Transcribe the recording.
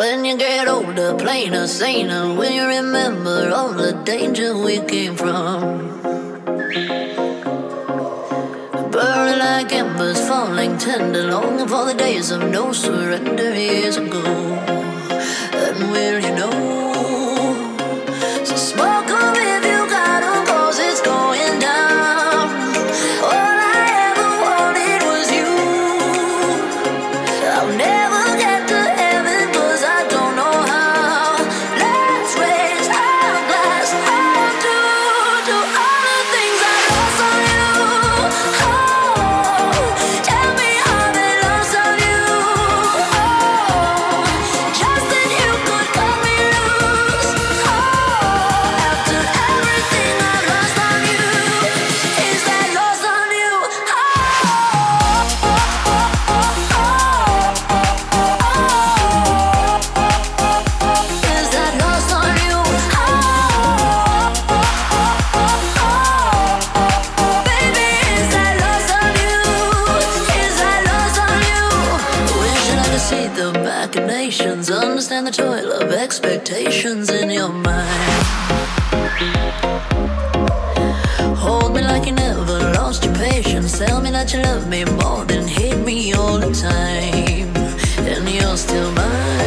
When you get older, plainer, saner, will you remember all the danger we came from? Burning like embers, falling tender, longing for the days of no surrender years ago. And will you know? So smoke 'em if you got 'em, 'cause it's going down. All I ever wanted was you. I'll never get to heaven 'cause I don't know how. Let's raise our glass to all the things I lost on you. Oh, tell me how they lost on you. Oh, just then you could cut me loose. Oh, after everything I lost on you, is that lost on you? Is that lost on you? Baby, is that lost on you? Is that lost on you? Wishing I could see the machinations, understand the toil of expectations in your mind. Hold me like you never lost your patience. Tell me that you love me more than hate me all the time. And you're still mine.